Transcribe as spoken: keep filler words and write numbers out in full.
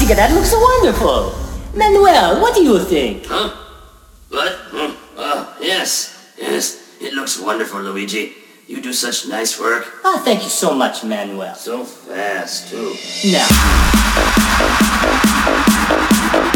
Magica, that looks wonderful. Manuel, what do you think? Huh? What? Hmm. Oh, yes. Yes. It looks wonderful, Luigi. You do such nice work. Ah, thank you so much, Manuel. So fast, too. Now.